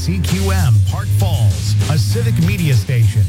WCQM Park Falls, a civic media station.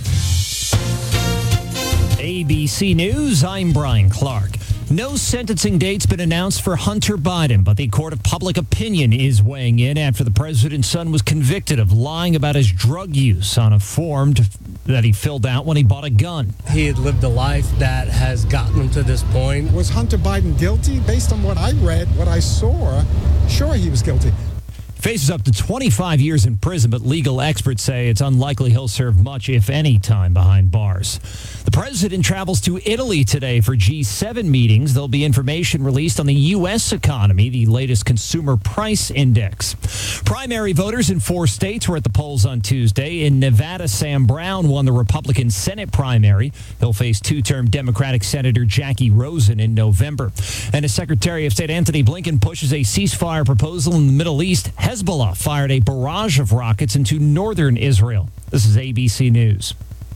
ABC News, I'm Brian Clark. No sentencing date's been announced for Hunter Biden, but the court of public opinion is weighing in after the president's son was convicted of lying about his drug use on a form that he filled out when he bought a gun. He had lived a life that has gotten him to this point. Was Hunter Biden guilty? Based on what I read, what I saw, sure he was guilty. Faces up to 25 years in prison, but legal experts say it's unlikely he'll serve much, if any, time behind bars. The president travels to Italy today for G7 meetings. There'll be information released on the U.S. economy, the latest consumer price index. Primary voters in 4 states were at the polls on Tuesday. In Nevada, Sam Brown won the Republican Senate primary. He'll face 2-term Democratic Senator Jackie Rosen in November. And as Secretary of State Antony Blinken pushes a ceasefire proposal in the Middle East, Hezbollah fired a barrage of rockets into northern Israel. This is ABC News.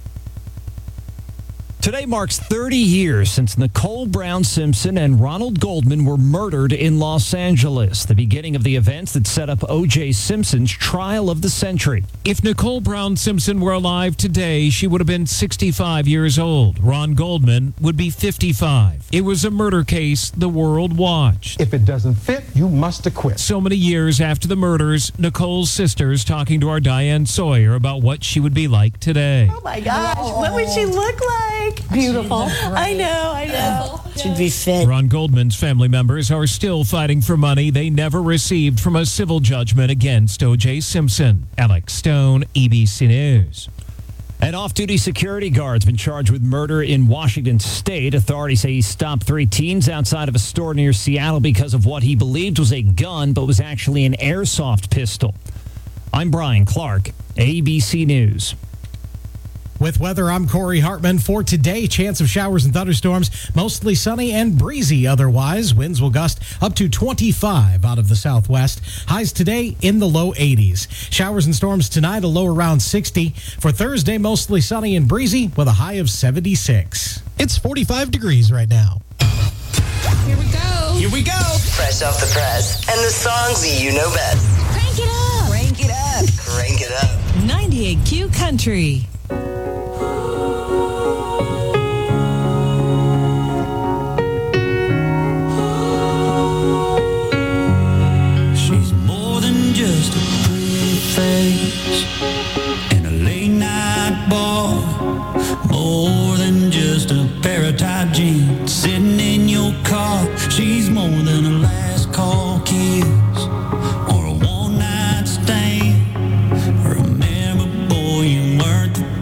Today marks 30 years since Nicole Brown Simpson and Ronald Goldman were murdered in Los Angeles, the beginning of the events that set up O.J. Simpson's trial of the century. If Nicole Brown Simpson were alive today, she would have been 65 years old. Ron Goldman would be 55. It was a murder case the world watched. If it doesn't fit, you must acquit. So many years after the murders, Nicole's sisters talking to our Diane Sawyer about what she would be like today. Oh my gosh, what would she look like? Beautiful. I know. She'd be fit. Ron Goldman's family members are still fighting for money they never received from a civil judgment against O.J. Simpson. Alex Stone, ABC News. An off-duty security guard's been charged with murder in Washington State. Authorities say he stopped 3 teens outside of a store near Seattle because of what he believed was a gun, but was actually an airsoft pistol. I'm Brian Clark, ABC News. With weather, I'm Corey Hartman. For today, chance of showers and thunderstorms, mostly sunny and breezy otherwise. Winds will gust up to 25 out of the southwest. Highs today in the low 80s. Showers and storms tonight, a low around 60. For Thursday, mostly sunny and breezy with a high of 76. It's 45 degrees right now. Here we go. Here we go. Fresh off the press and the songs you know best. Crank it up. Crank it up. Crank it up. 98Q Country. Just a pretty face and a late night bar, more than just a pair of tight jeans sitting in your car. She's more than a last call kiss or a one night stand. Remember, boy, you weren't the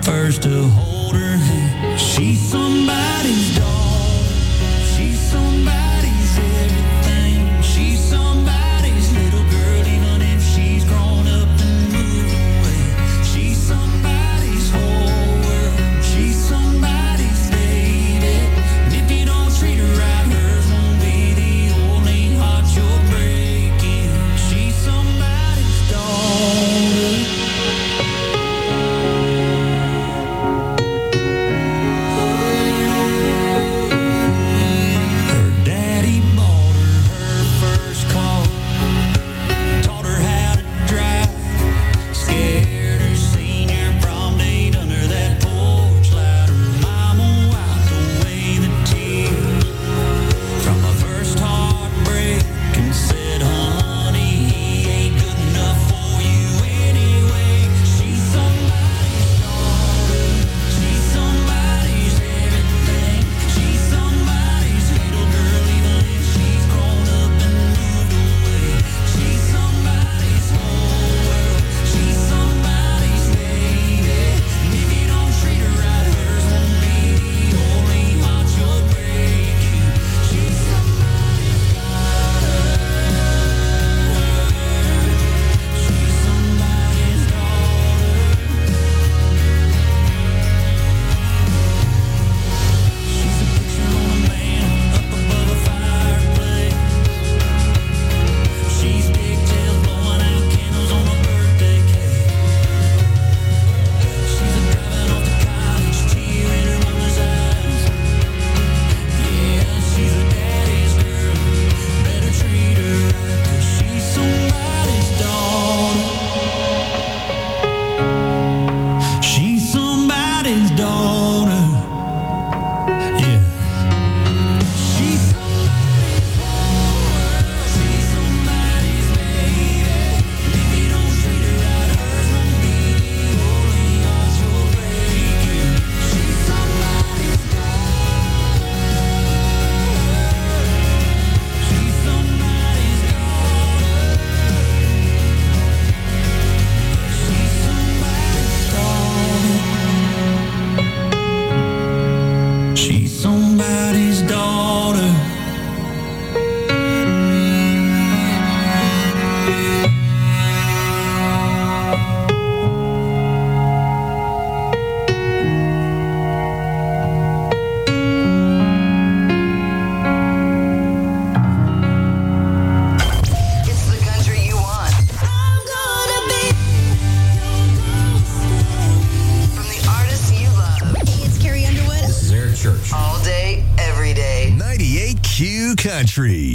Country.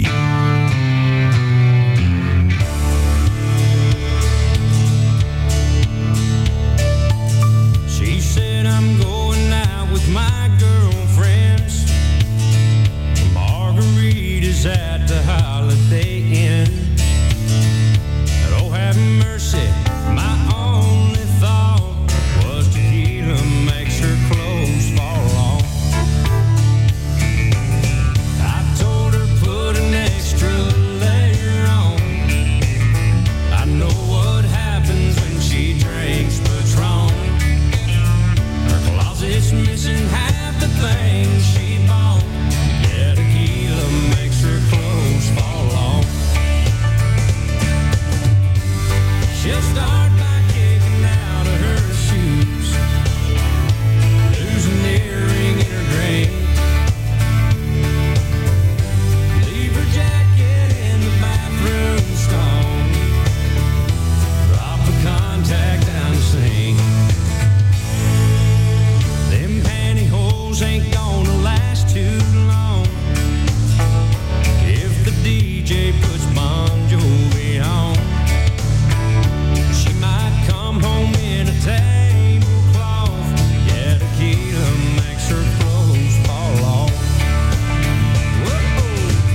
She said I'm going out with my girlfriends. Margaritas at the Holiday Inn. Oh, have mercy, my only thought was tequila makes her clothes fall off. I told her put an extra layer on. I know what happens when she drinks Patron. Her closet's missing half the things she bought. Yeah, tequila makes her clothes fall off. She'll start by kicking out of her shoes, lose an earring in her drink, leave her jacket in the bathroom stall, drop a contact down the sink. Them pantyhose ain't gonna last too long if the DJ puts Bon Jovi on. She might come home in a tablecloth. Yeah, tequila makes her clothes fall off. Whoa.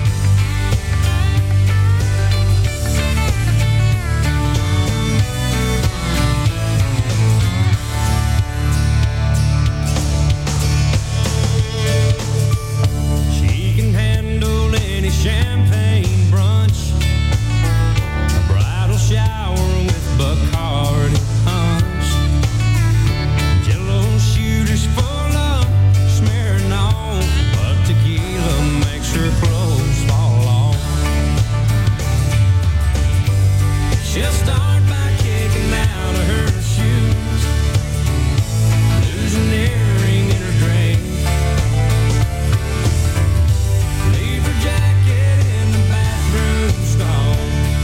She can handle any champagne brunch, a bridal shower with Bacardi punch, Jello shooters full of smearing on, but tequila makes her clothes fall off. She'll start by kicking out of her shoes, lose an earring in her drink, leave her jacket in the bathroom stall,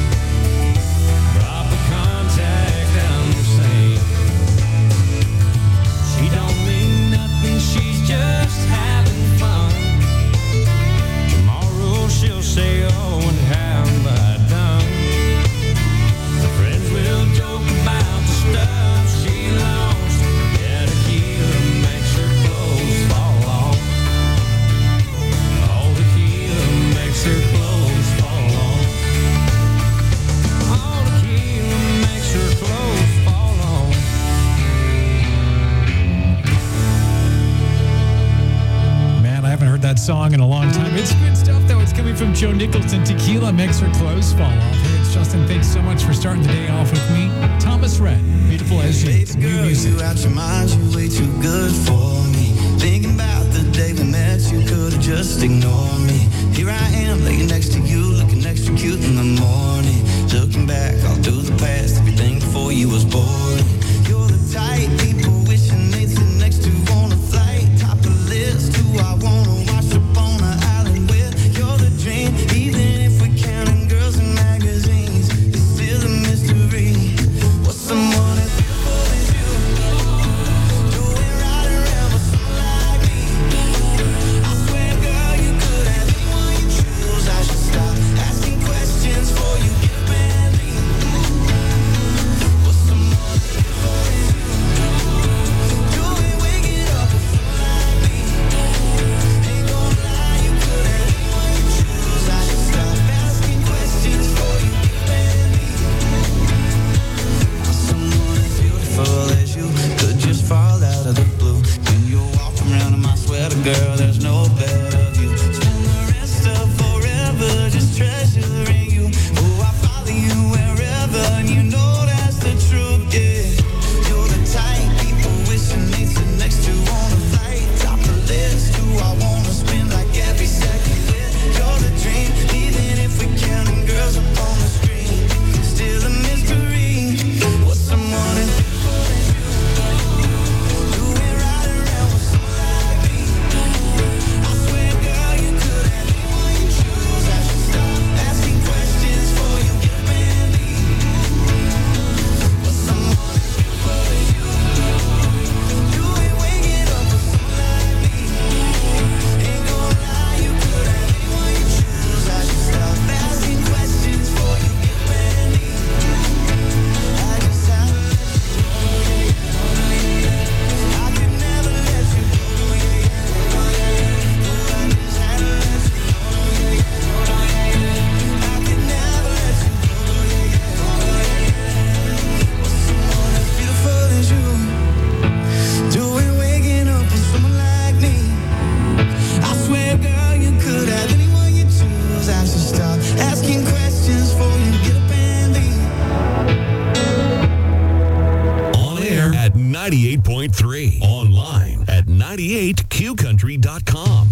drop a contact down the sink. She don't mean nothing, she's just having fun. Tomorrow she'll say, oh, and how have I done? Her friends will joke about the stuff she lost. Yeah, tequila makes her clothes fall off. Oh, tequila makes her clothes fall off. Oh, tequila makes her clothes fall off. Man, I haven't heard that song in a long time. It's good stuff, though. It's coming from Joe Nicholson. Tequila makes her clothes fall off. Hey, it's Justin. Thanks so much for starting the day off with me. Thomas Rhett, Beautiful as You. It's new music. You out your mind, you way too good for me. Thinking about the day we met, you could have just ignored me. Here I am, laying next to you, looking extra cute in the morning. Looking back all through the past, everything before you was boring. You're the type people wishing they'd sit next to on a flight. Top of the list, who I wanna watch up on an island with. You're the dream, even if we're counting girls in magazines. It's still a mystery. What's someone as beautiful as you doing right around with someone like me? I swear, girl, you could have anyone you choose. I should stop asking questions for you get ready. What's someone at 98.3. Online at 98qcountry.com.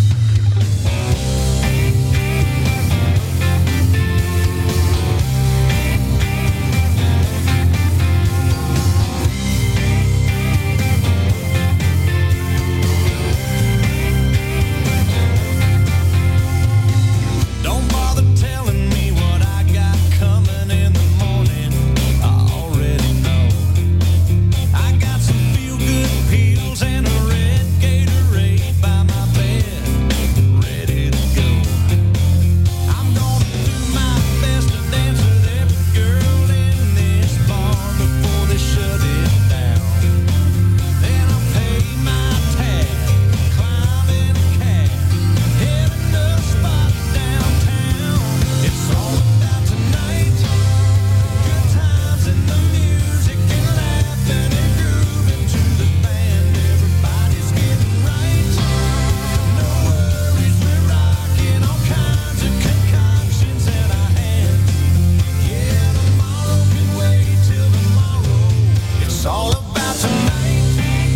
Don't bother telling me what I got coming in the morning. I already know. I got some feel-good pills and a red Gatorade by my bed, ready to go. I'm gonna do my best to dance with every girl in this bar before they shut it down. Then I'll pay my tab, climb in a cab, heading to a spot downtown. It's all about tonight. Good times and the music and laughing and grooving to the band. Everybody's getting right. No worries, we're rocking all kinds of concoctions in our hands. Yeah, tomorrow can wait till tomorrow. It's all about tonight.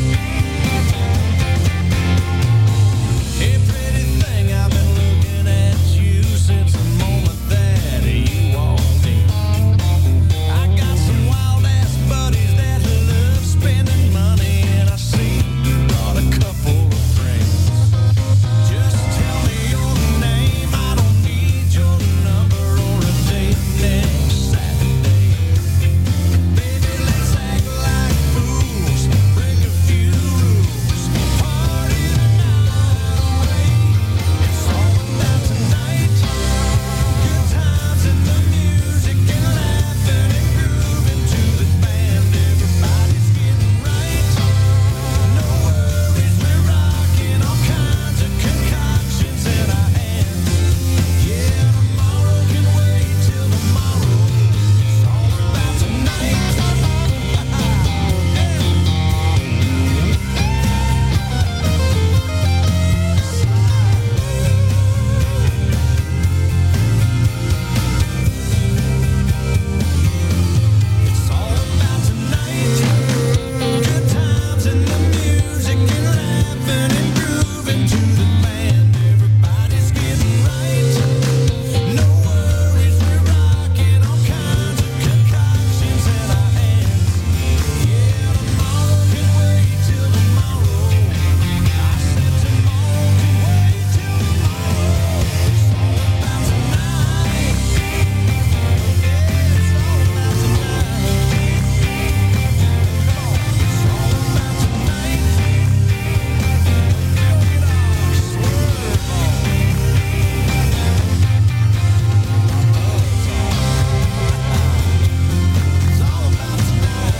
Hey, pretty thing, I've been looking at you since the moment that you walked in. I got some wild ass buddies that love spending money, and I see you brought a couple of friends. Just tell me your name, I don't need your number or a date next Saturday. Baby, let's act like fools, break a few rules, party the night away. It's all about tonight. Good times and the music and laughing and grooving to the band. Everybody's getting right. No worries, we're rocking all kinds of concoctions in our hands. Yeah, tomorrow can wait till tomorrow. It's all about tonight. It's all about tonight. Good times and the music and laughing and grooving to the band. Everybody's getting right. No worries, we're rocking all kinds of concoctions in our hands. Yeah, tomorrow can wait till tomorrow. I said tomorrow can wait till tomorrow. It's all about tonight. It's all about tonight. It's all about tonight. Swerve on. It's all about tonight.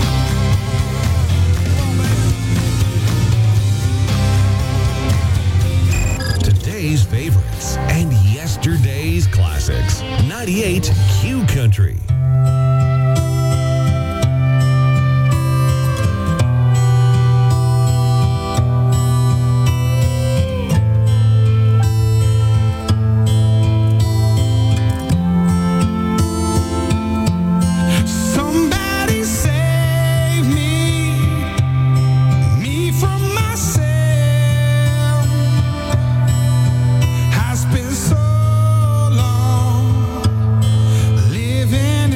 Today's favorites and yesterday's classics. 98 Q Country. Somebody save me from myself. Has been so long living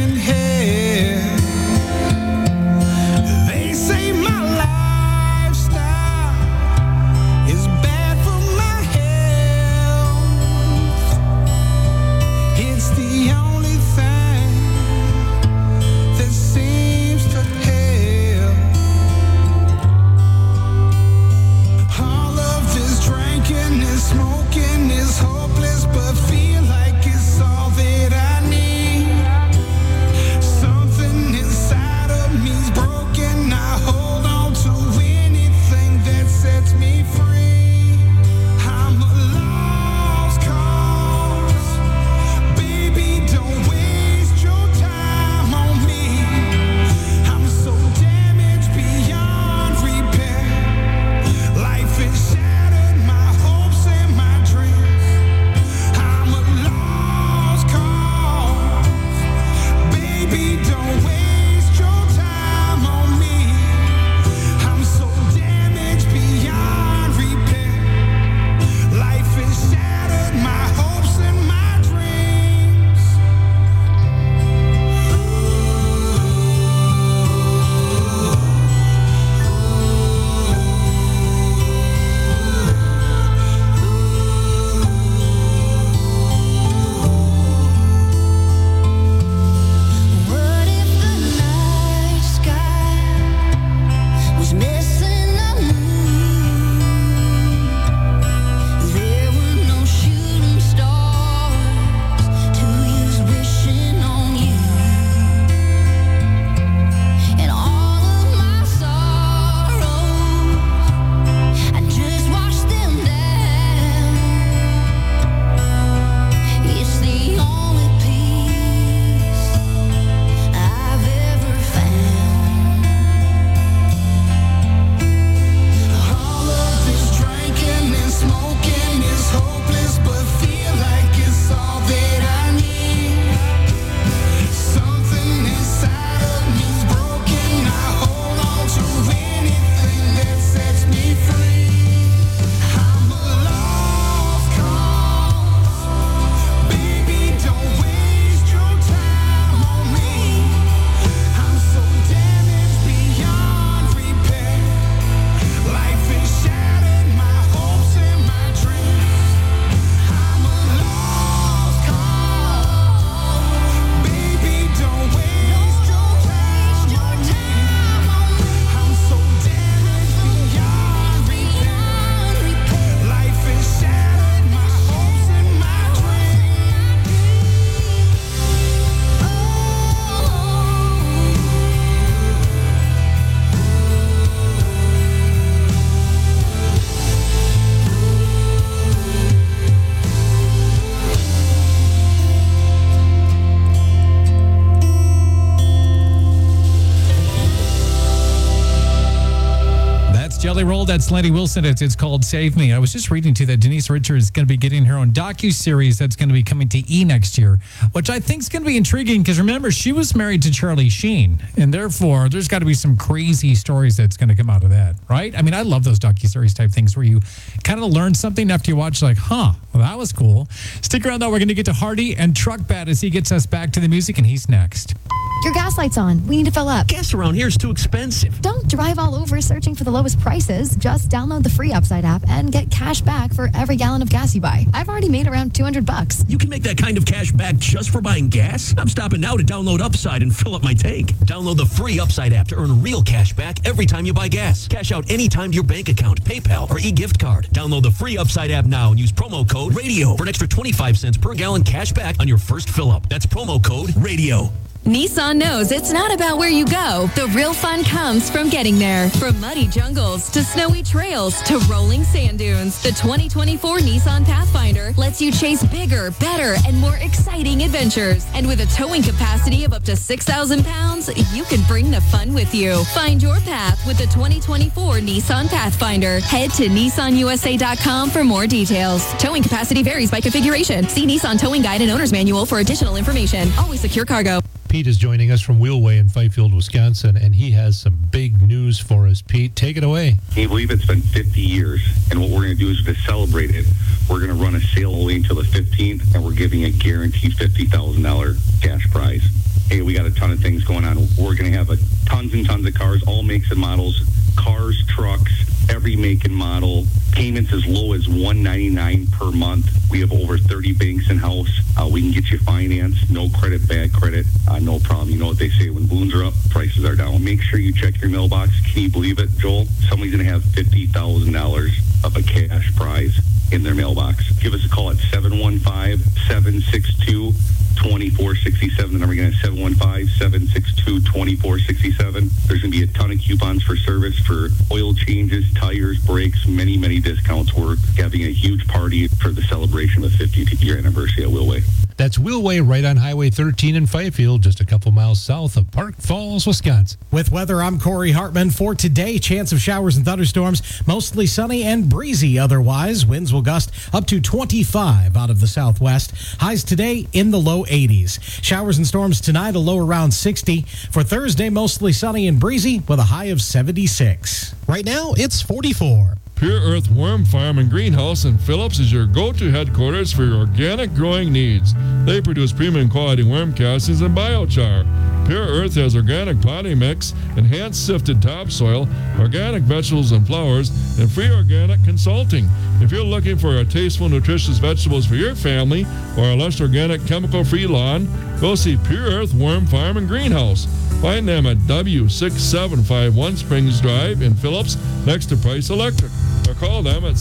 Jelly Roll, that's Lenny Wilson. It's called Save Me. I was just reading to that Denise Richards is going to be getting her own docuseries that's going to be coming to E! next year, which I think is going to be intriguing because remember, she was married to Charlie Sheen, and therefore there's got to be some crazy stories that's going to come out of that, right? I mean, I love those docuseries type things where you kind of learn something after you watch, like, well, that was cool. Stick around, though. We're going to get to Hardy and Truck Bat as he gets us back to the music, and he's next. Your gas light's on. We need to fill up. Gas around here is too expensive. Don't drive all over searching for the lowest prices. Just download the free Upside app and get cash back for every gallon of gas you buy. I've already made around $200. You can make that kind of cash back just for buying gas? I'm stopping now to download Upside and fill up my tank. Download the free Upside app to earn real cash back every time you buy gas. Cash out anytime to your bank account, PayPal, or e-gift card. Download the free Upside app now and use promo code RADIO for an extra 25 cents per gallon cash back on your first fill up. That's promo code RADIO. Nissan knows it's not about where you go. The real fun comes from getting there. From muddy jungles to snowy trails to rolling sand dunes, the 2024 Nissan Pathfinder lets you chase bigger, better, and more exciting adventures. And with a towing capacity of up to 6,000 pounds, you can bring the fun with you. Find your path with the 2024 Nissan Pathfinder. Head to nissanusa.com for more details. Towing capacity varies by configuration. See Nissan Towing Guide and Owner's Manual for additional information. Always secure cargo. Pete is joining us from Wheelway in Fifield, Wisconsin, and he has some big news for us. Pete, take it away. Can you believe it's been 50 years? And what we're going to do is to celebrate it, we're going to run a sale only until the 15th, and we're giving a guaranteed $50,000 cash prize. Hey, we got a ton of things going on. We're going to have tons and tons of cars, all makes and models, cars, trucks, every make and model. Payments as low as $199 per month. We have over 30 banks in-house. We can get you financed, no credit, bad credit, no problem. You know what they say, when balloons are up, prices are down. Make sure you check your mailbox. Can you believe it, Joel? Somebody's going to have $50,000 of a cash prize in their mailbox. Give us a call at 715-762-2467. The number again is 715-762-2467. There's going to be a ton of coupons for service, for oil changes, tires, brakes, many, many discounts. We're having a huge party for the celebration of the 50th year anniversary at Wheelway. That's Wheelway right on Highway 13 in Fifield, just a couple miles south of Park Falls, Wisconsin. With weather, I'm Corey Hartman. For today, chance of showers and thunderstorms, mostly sunny and breezy otherwise. Winds will gust up to 25 out of the southwest. Highs today in the low 80s. Showers and storms tonight, a low around 60. For Thursday, mostly sunny and breezy with a high of 76. Right now, it's 44. Pure Earth Worm Farm and Greenhouse in Phillips is your go-to headquarters for your organic growing needs. They produce premium quality worm castings and biochar. Pure Earth has organic potting mix, enhanced sifted topsoil, organic vegetables and flowers, and free organic consulting. If you're looking for a tasteful, nutritious vegetables for your family or a lush organic chemical-free lawn, go see Pure Earth Worm Farm and Greenhouse. Find them at W6751 Springs Drive in Phillips, next to Price Electric. Or call them at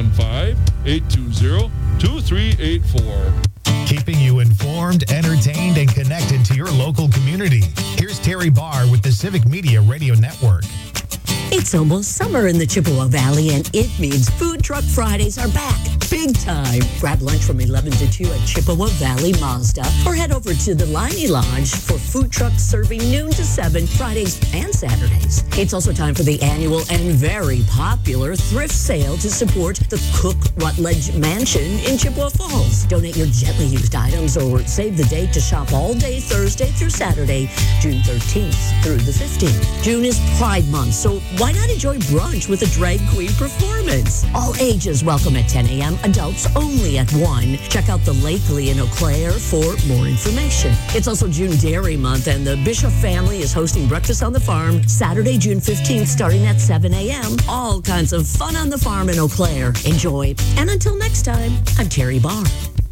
715-820-2384. Keeping you informed, entertained, and connected to your local community. Here's Terry Barr with the Civic Media Radio Network. It's almost summer in the Chippewa Valley, and it means Food Truck Fridays are back. Big time. Grab lunch from 11 to 2 at Chippewa Valley Mazda, or head over to the Liney Lodge for food trucks serving noon to 7 Fridays and Saturdays. It's also time for the annual and very popular thrift sale to support the Cook Rutledge Mansion in Chippewa Falls. Donate your gently used items or save the date to shop all day Thursday through Saturday, June 13th through the 15th. June is Pride Month, so why not enjoy brunch with a drag queen performance? All ages welcome at 10 a.m., adults only at 1. Check out the Lakely in Eau Claire for more information. It's also June Dairy Month, and the Bishop family is hosting Breakfast on the Farm Saturday, June 15th, starting at 7 a.m. All kinds of fun on the farm in Eau Claire. Enjoy. And until next time, I'm Terry Barr.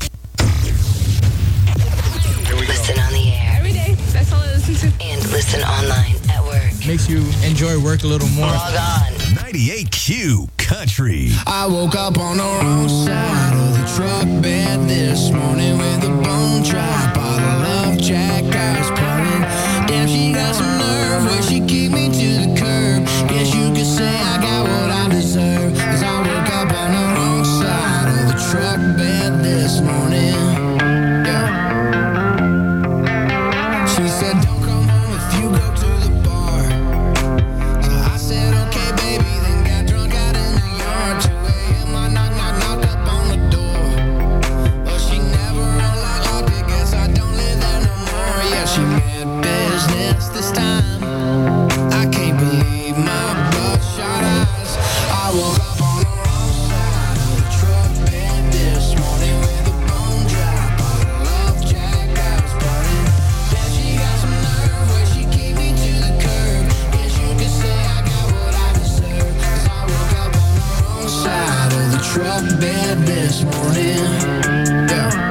Listen on the air. Every day. That's all I listen to. And listen online at work. Makes you enjoy work a little more. Log on. 98Q Country. I woke up on the wrong side of the truck bed this morning with a bone dry bottle of Jack I was pouring. Damn, she got some nerve where she kicked me to the curb. Guess you could say I got what I deserve, 'cause I woke up on the wrong side of the truck bed this morning. Yeah. She said, don't come home if you go to the bar. So I said, okay, baby, then got truck bed this morning. Yeah.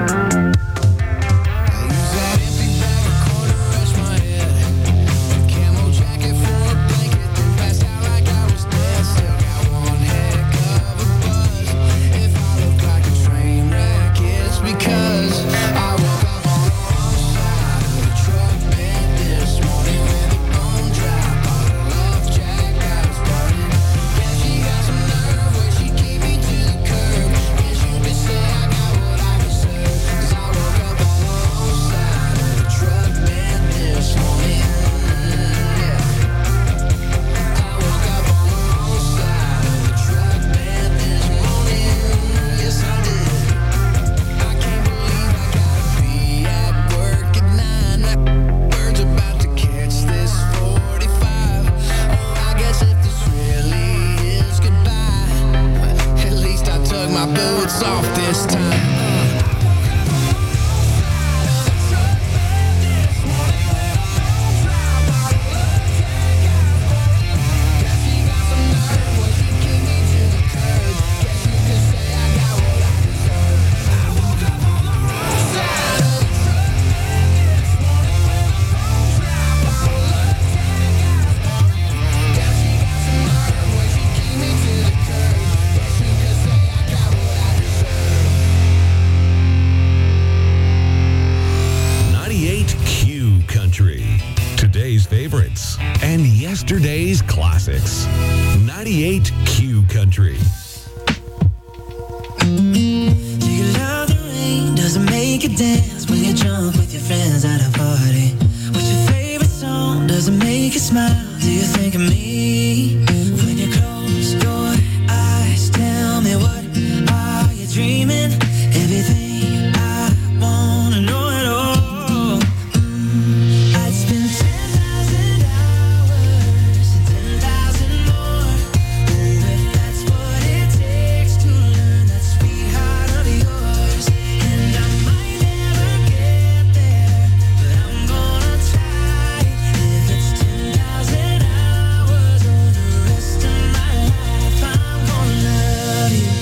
Yesterday's classics. 98 Q Country. Do you love the rain? Does it make you dance when you're drunk with your friends at a party? What's your favorite song? Does it make you smile? Do you think of me? When you close your eyes, tell me, what are you dreaming? Everything I wanna know at all. I'd spend 10,000 hours and 10,000 more. Oh, if that's what it takes to learn that sweetheart of yours. And I might never get there, but I'm gonna try. If it's 10,000 hours or the rest of my life, I'm gonna love you.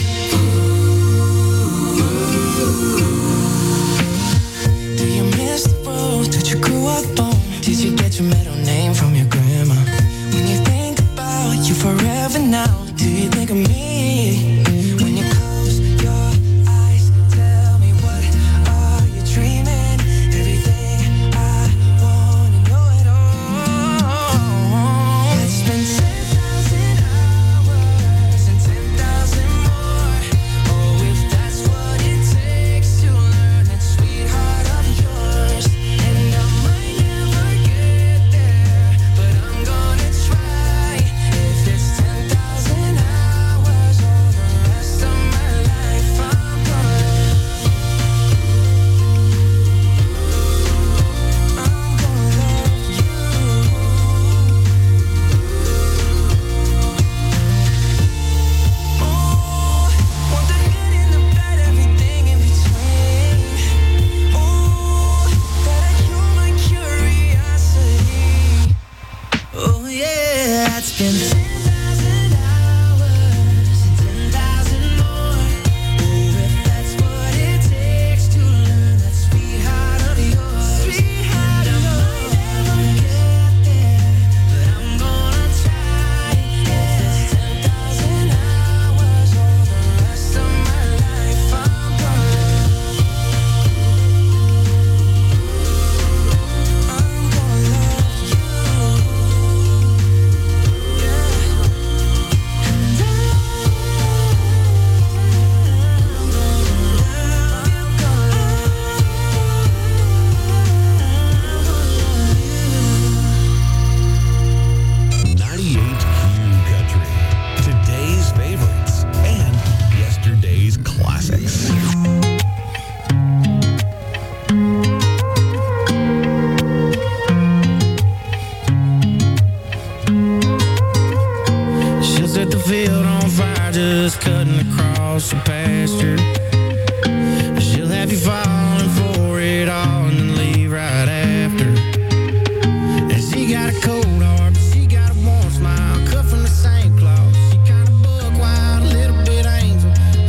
Do you miss the road that you grew up on? Did you get your middle name from your grandma? When you think about you forever now, do you think of me? When you close your eyes, tell me, what are you dreaming? Everything I wanna know at all. Let's spend 10,000 hours and 10,000 more. Oh, if that's what it takes to learn that sweetheart of yours. And I might never get there, but I'm gonna try. If it's 10,000 hours or the rest of my life, I'm gonna want the good and the bad, everything in between. Oh, gotta cure my curiosity. Oh yeah, I'd spend 10,000 hours and 10,000 more. Oh, if that's what it takes to learn that sweetheart of yours. Sweetheart of yours. I might never get there, but I'm gonna try. If it's 10,000 hours or the rest of my life, I'm gonna love you. Today's favorites and yesterday's classics. She'll set the field on fire, just cutting across the pasture. She'll have you falling for it all and then leave right after. And she got a cold heart, but she got a warm smile, cut from the same cloth. She kind of buck wild, a little bit angel,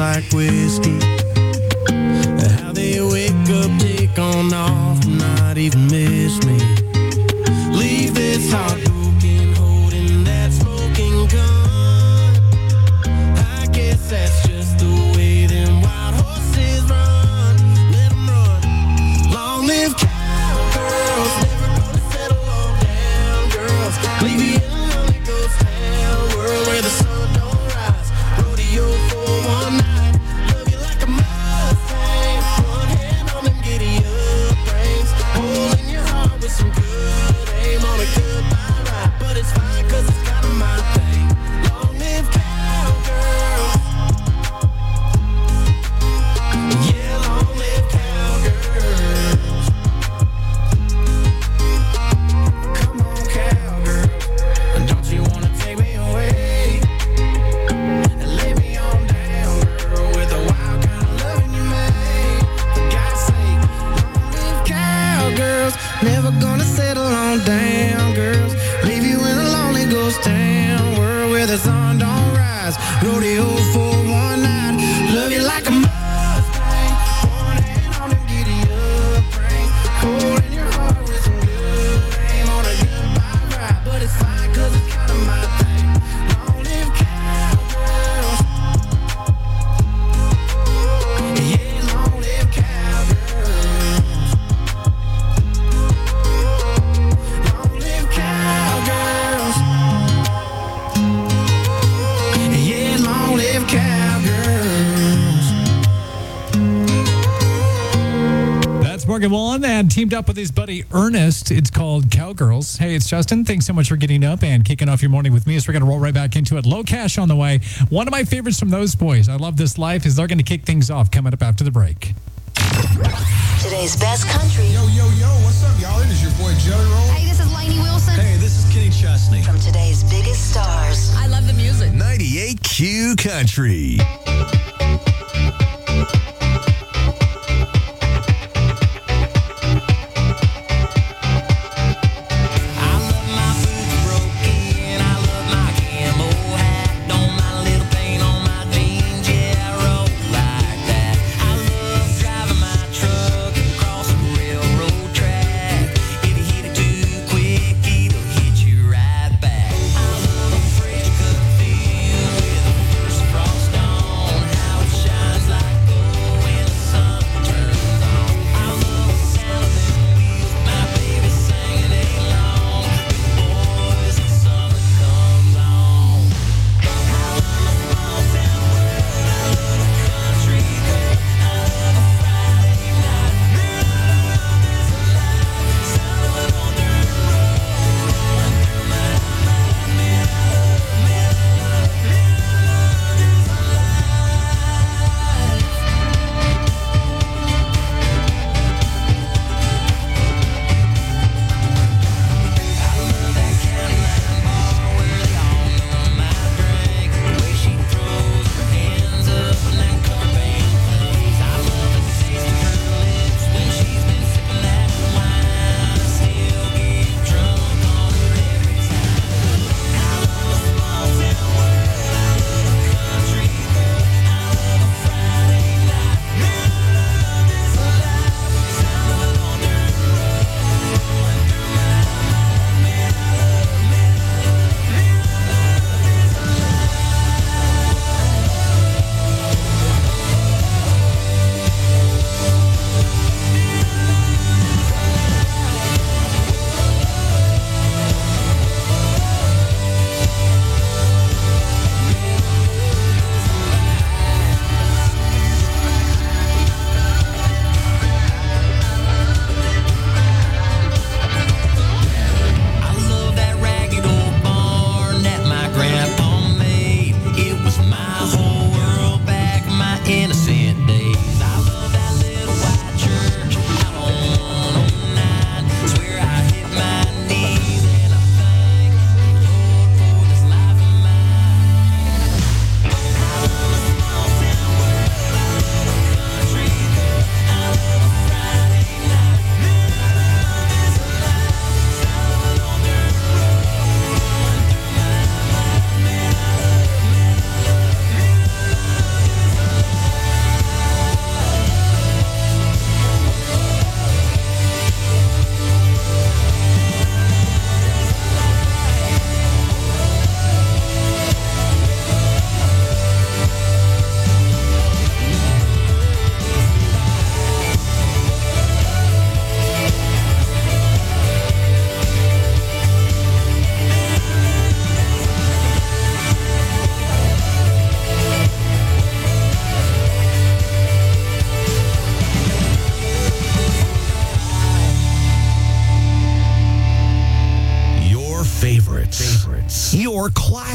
like whiskey. How they wake up, take on off, not even miss me. Leave this heartbroken, holding that smoking gun. I guess that's just the way them wild horses run. Let them run. Long live cowgirls, never gonna settle on down girls. Leave you in a lonely ghost town world where the sun don't rise. Rodeo for one night, love you like a Mustang. One hand on them giddy up reins, hole in your heart with some good aim on a goodbye ride. But it's fine 'cause it's kind of my thing. Long live cowgirls. Yeah, long live cowgirls. Come on, cowgirl, don't you wanna take me away and lay me on down, girl, with the wild kind of loving you made? For God's sake, long live cowgirls, never gonna settle on down, girls. Leave you in a lonely ghost town world where the sun don't rise. Rodeo for one night, love you like a Mustang. One hand on them giddy up reins, hole in your heart with some good aim on a goodbye ride. But it's fine 'cause it's kind of my thing. Long live cowgirls. Yeah, long live cowgirls. Long live cowgirls. Yeah, long live cowgirls. That's Morgan Wallen and teamed up with his buddy Ernest. It's called Cowgirls. Hey, it's Justin. Thanks so much for getting up and kicking off your morning with me as we're going to roll right back into it. Low Cash on the way. One of my favorites from those boys, I Love This Life, is they're going to kick things off coming up after the break. Today's best country. Yo, what's up, y'all? It is your boy Joey Roll. Hey, this is Lainey Wilson. Hey, this is Kenny Chesney. From today's biggest stars. I love the music. 98Q Country. I love my boots broken, I love my camo hat. Don't mind a little paint on my jeans, yeah, I roll like that. I love driving my truck across a railroad track. If you hit it too quick, it'll hit you right back. I love a fresh cut field with a first frost on. How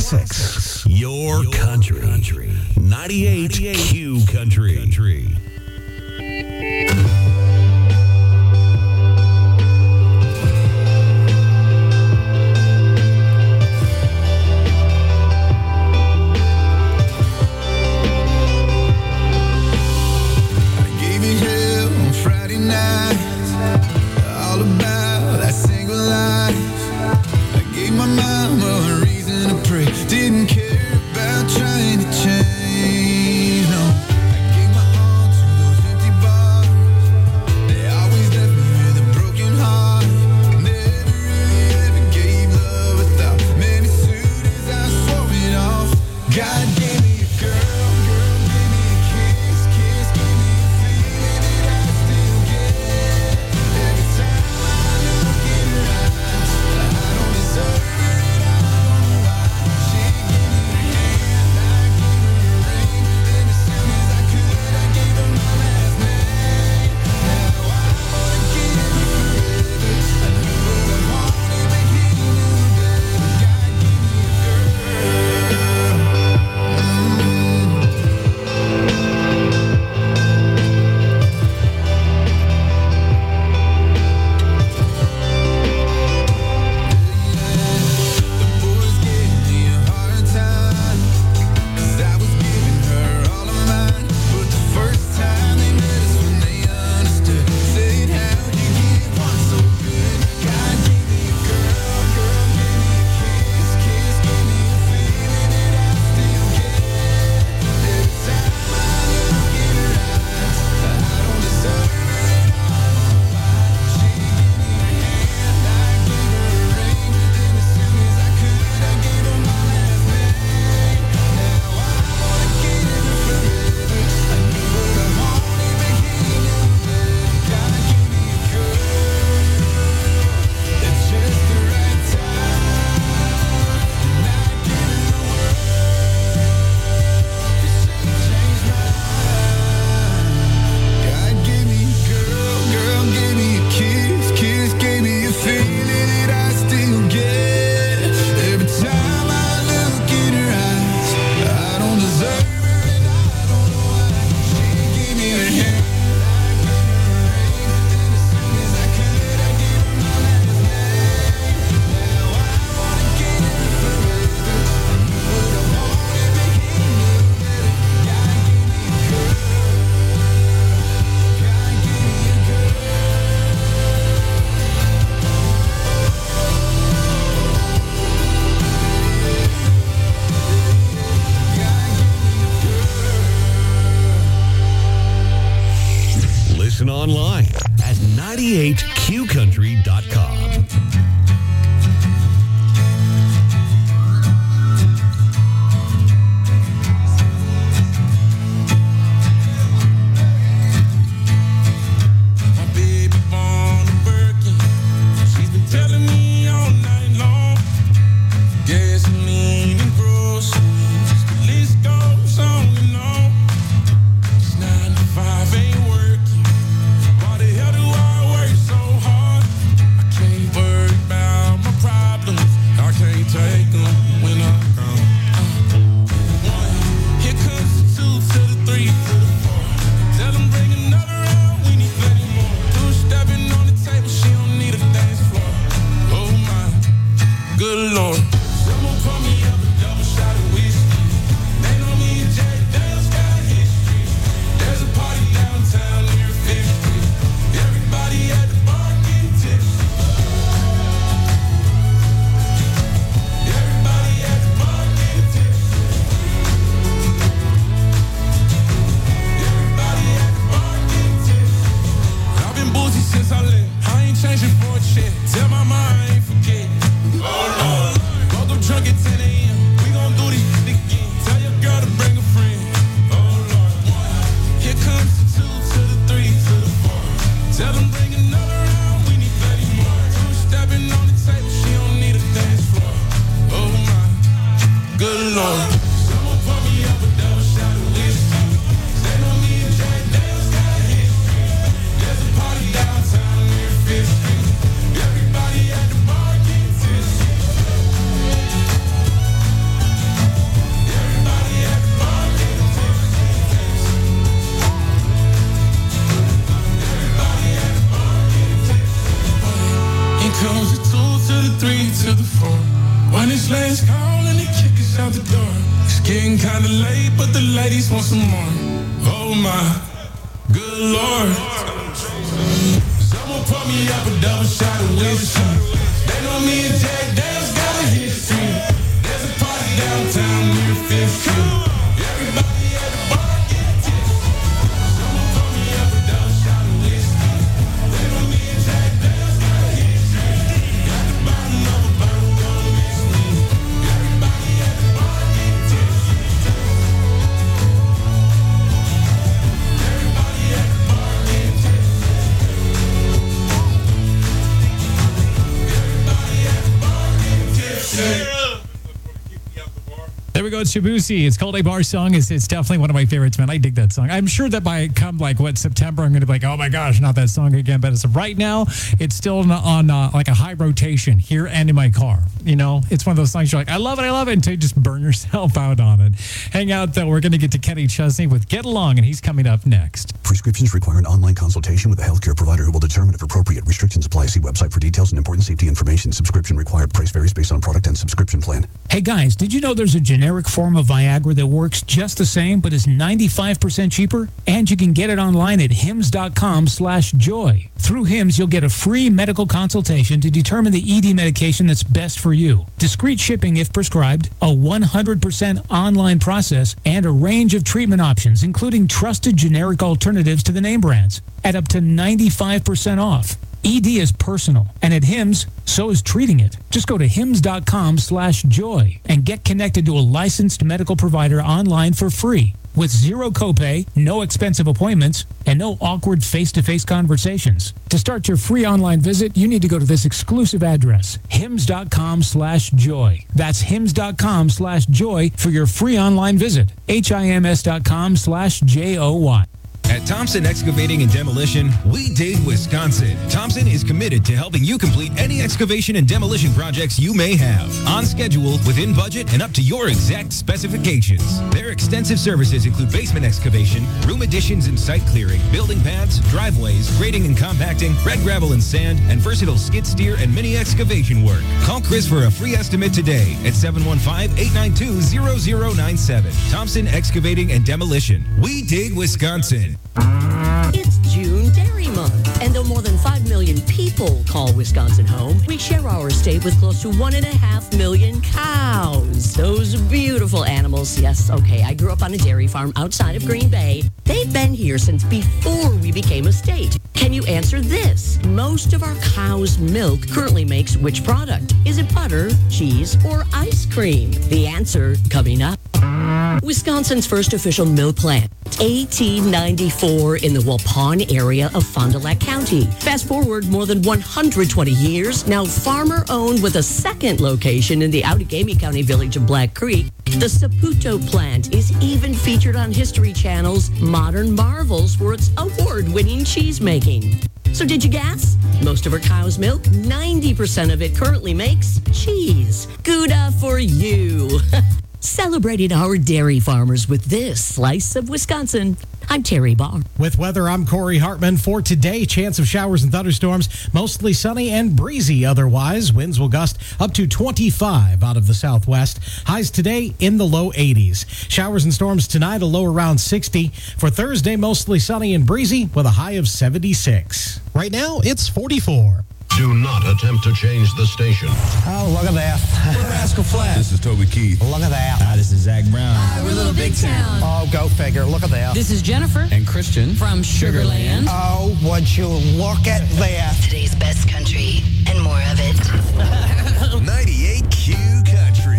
classics. Your country. 98 Q Country. Listen online at 98qcountry.com. Why the hell do I work so hard? 3 to the 4. When it's last call and they kick us out the door. It's getting kinda late, but the ladies want some more. Oh my, good Lord. Someone pour me up a double shot of whiskey. They know me and Jack Daniels got a history. There's a party downtown near 5th Street. Everybody at the bar get tipsy. Someone pour me up a double shot of whiskey. They know me and Jack Daniels got a history. Got the bottom of a bottle, don't miss me. Everybody at the bar get tipsy. Everybody at the bar get tipsy. Everybody at the bar get tipsy. There we go. It's Shibusi. It's called A Bar Song. It's definitely one of my favorites, man. I dig that song. I'm sure that by come September, I'm going to be like, oh my gosh, not that song again. But as of right now, it's still on like a high rotation here and in my car. You know, it's one of those songs you're like, I love it, until you just burn yourself out on it. Hang out, though. We're going to get to Kenny Chesney with Get Along, and he's coming up next. Prescriptions require an online consultation with a healthcare provider who will determine if appropriate. Restrictions apply. See website for details and important safety information. Subscription required. Price varies based on product and subscription plan. Hey guys, did you know there's a generic form of Viagra that works just the same but is 95% cheaper? And you can get it online at hims.com/joy. Through Hims, you'll get a free medical consultation to determine the ED medication that's best for you. Discreet shipping if prescribed, a 100% online process, and a range of treatment options, including trusted generic alternatives to the name brands, at up to 95% off. ED is personal, and at Hims, so is treating it. Just go to hims.com/joy and get connected to a licensed medical provider online for free with zero copay, no expensive appointments, and no awkward face-to-face conversations. To start your free online visit, you need to go to this exclusive address, hims.com/joy. That's hims.com/joy for your free online visit. hims.com/joy. At Thompson Excavating and Demolition, we dig Wisconsin. Thompson is committed to helping you complete any excavation and demolition projects you may have. On schedule, within budget, and up to your exact specifications. Their extensive services include basement excavation, room additions and site clearing, building paths, driveways, grading and compacting, red gravel and sand, and versatile skid steer and mini excavation work. Call Chris for a free estimate today at 715-892-0097. Thompson Excavating and Demolition. We dig Wisconsin. It's June Dairy Month, and though more than 5 million people call Wisconsin home, we share our state with close to 1.5 million cows. Those beautiful animals. Yes, okay, I grew up on a dairy farm outside of Green Bay. They've been here since before we became a state. Can you answer this? Most of our cow's milk currently makes which product? Is it butter, cheese, or ice cream? The answer coming up. Wisconsin's first official milk plant, 1894 in the Waupun area of Fond du Lac County. Fast forward more than 120 years, now farmer-owned with a second location in the Outagamie County village of Black Creek. The Saputo plant is even featured on History Channel's Modern Marvels for its award-winning cheese making. So did you guess? Most of our cow's milk, 90% of it currently makes cheese. Gouda for you. Celebrating our dairy farmers with this slice of Wisconsin. I'm Terry Barr. With weather, I'm Corey Hartman. For today, chance of showers and thunderstorms, mostly sunny and breezy otherwise. Winds will gust up to 25 out of the southwest. Highs today in the low 80s. Showers and storms tonight, a low around 60. For Thursday, mostly sunny and breezy with a high of 76. Right now, it's 44. Do not attempt to change the station. Oh, look at that. We're Rascal Flatts. This is Toby Keith. Look at that. This is Zach Brown. We're Little Big Town. Oh, go figure. Look at that. This is Jennifer. And Christian. From Sugarland. Oh, would you look at that. Today's best country and more of it. 98 Q Country.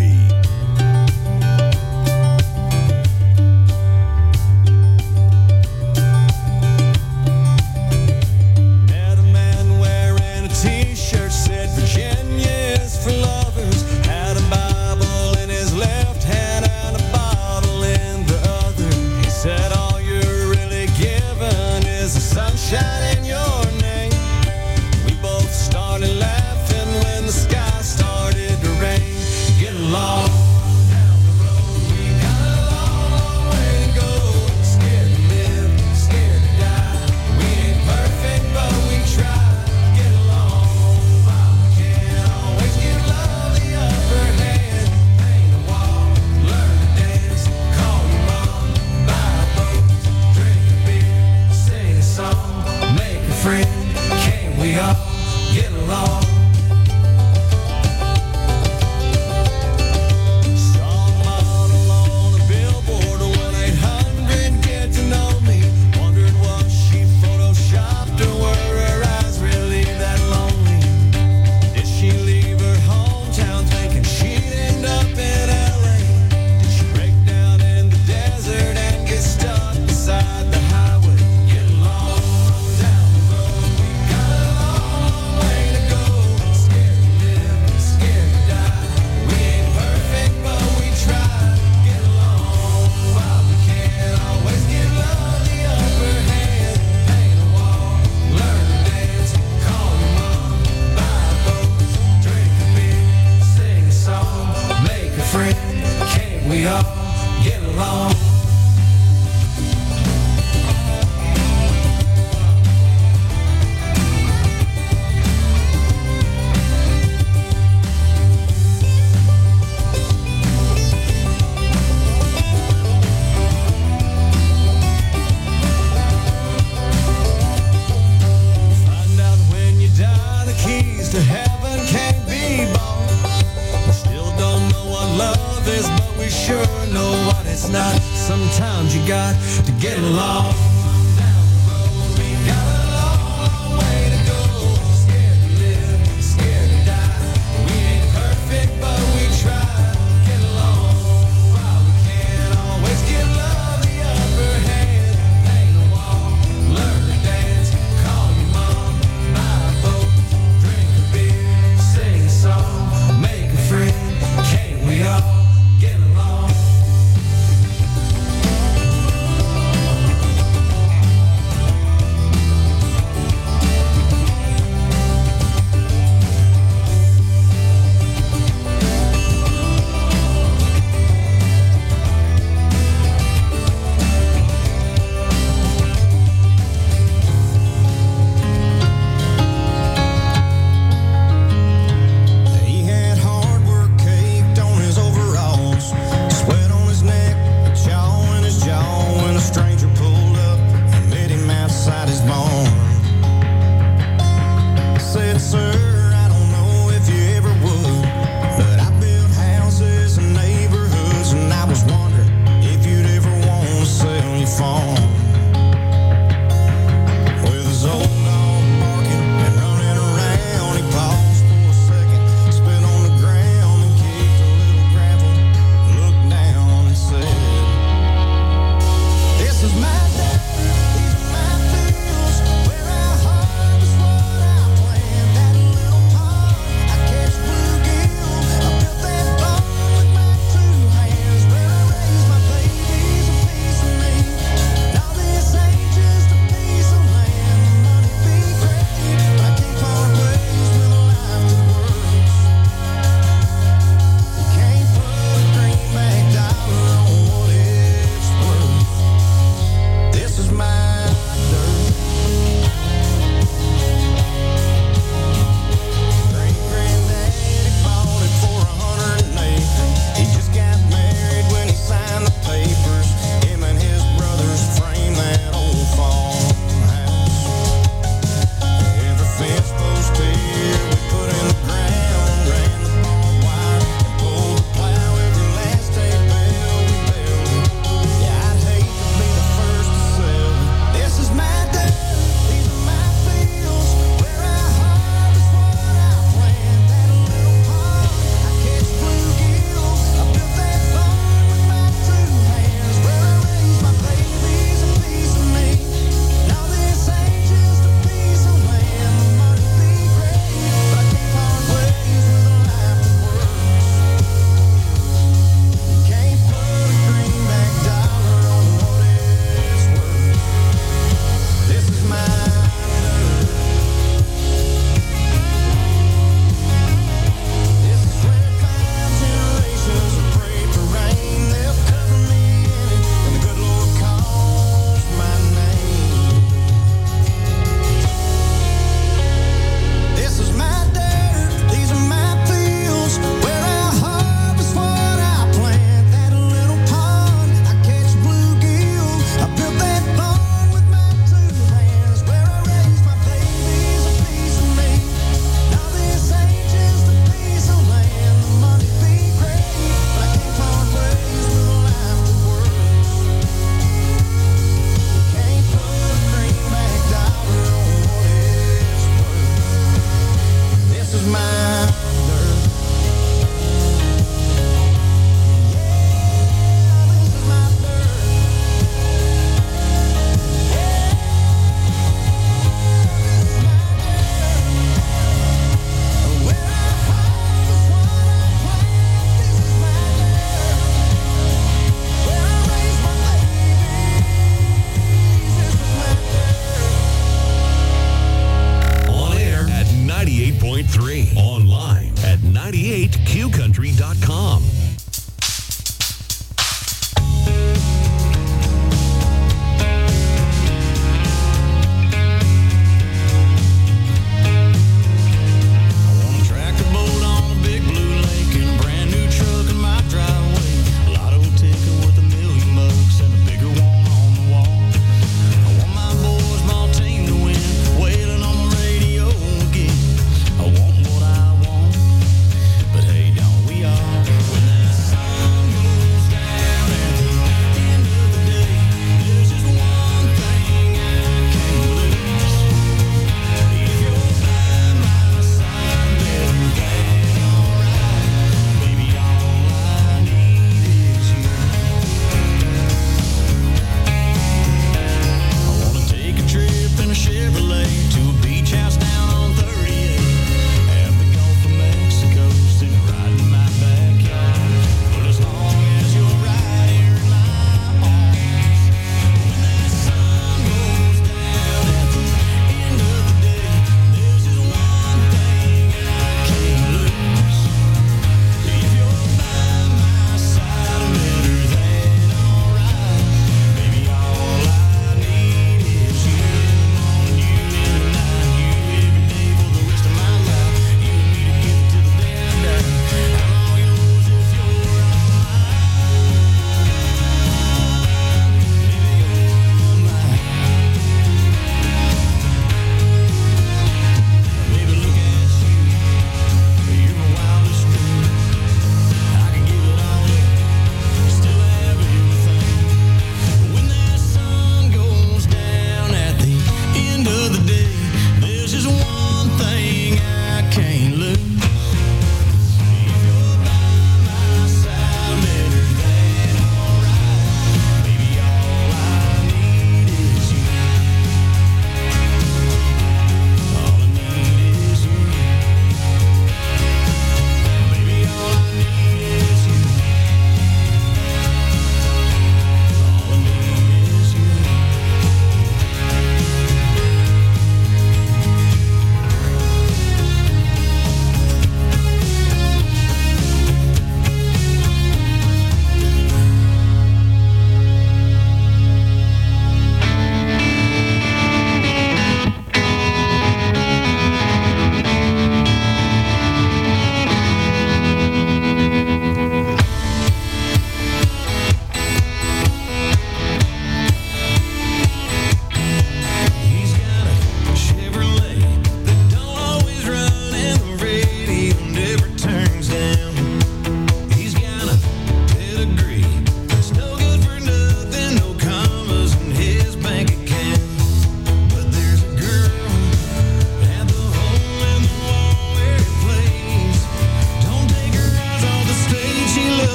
T-shirt said Virginia is for lovers. Had a Bible in his left hand and a bottle in the other. He said all you're really given is the sunshine in your name. We both started laughing when the sky times you got to get along. Down the road, we got a long, long way to go. Scared to live, scared to die. We ain't perfect, but we try. Get along while we can. Always give love the upper hand. Paint a wall, learn to dance. Call your mom, buy a boat, drink a beer, sing a song, make a friend. Can't we all get along?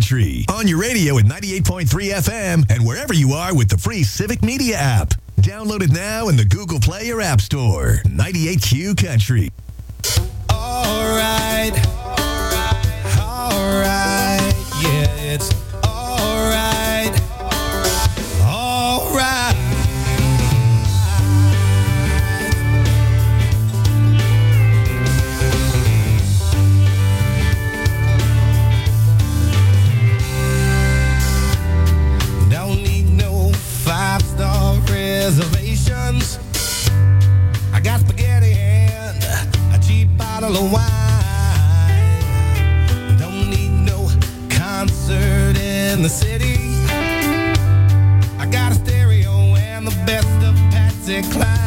Country. On your radio at 98.3 FM and wherever you are with the free Civic Media app. Download it now in the Google Play or App Store. 98Q Country. All right. Yeah, it's all right. All right. Don't need no 5-star reservations. I got spaghetti and a cheap bottle of wine. Don't need no concert in the city. I got a stereo and the best of Patsy Cline.